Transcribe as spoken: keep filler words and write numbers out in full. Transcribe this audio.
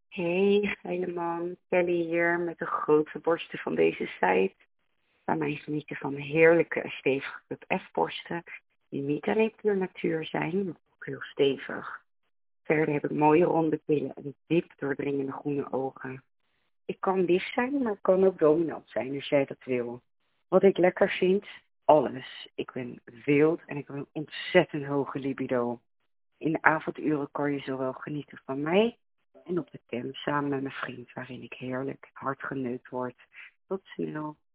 Hey, helemaal. Kelly hier met de grote borsten van deze site. Bij mij genieten van heerlijke en stevige club F-borsten. Die niet alleen puur natuur zijn, maar ook heel stevig. Verder heb ik mooie ronde billen en diep doordringende groene ogen. Ik kan lief zijn, maar ik kan ook dominant zijn als jij dat wil. Wat ik lekker vind? Alles. Ik ben wild en ik heb een ontzettend hoge libido. In de avonduren kan je zowel genieten van mij en op de camp samen met mijn vriend, waarin ik heerlijk hard geneukt word. Tot snel.